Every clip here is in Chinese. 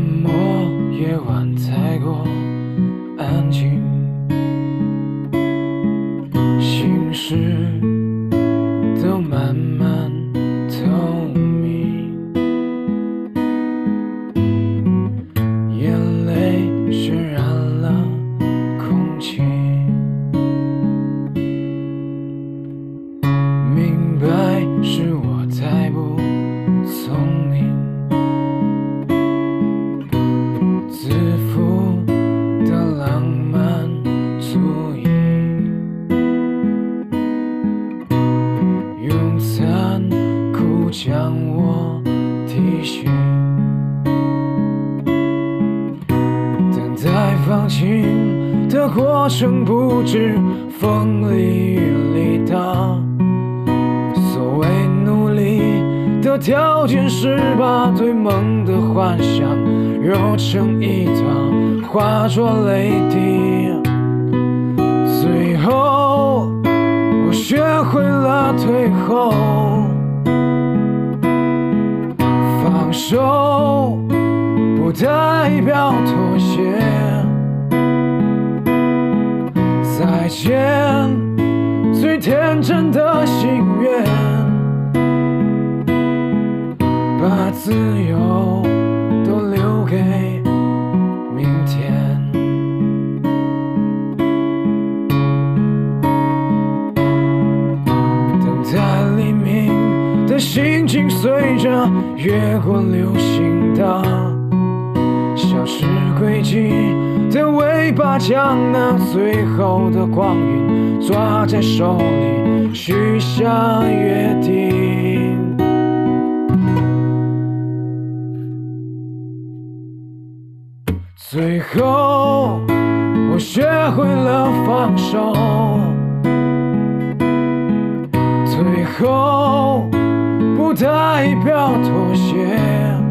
默夜晚太过安静，心事都慢慢透明，眼泪渲染了空气，明白是我太不聪明，自负的浪漫足以用残酷将我提醒，等待放晴的过程不知风里雨里的，所谓努力的条件是把对梦的幻想揉成一团，化作泪滴。最后我学会了退后，放手不代表妥协，再见最天真的心愿，把自由都留给明天。等待黎明的心情随着越过流星的消失轨迹的尾巴，将那最后的光晕抓在手里，许下约定。最后我学会了放手，最后不代表妥协，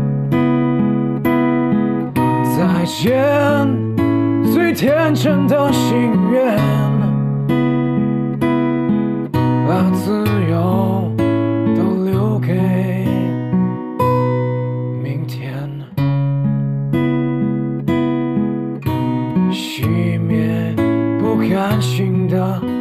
再见最天真的心愿，把自由都留给明天。熄灭不甘心的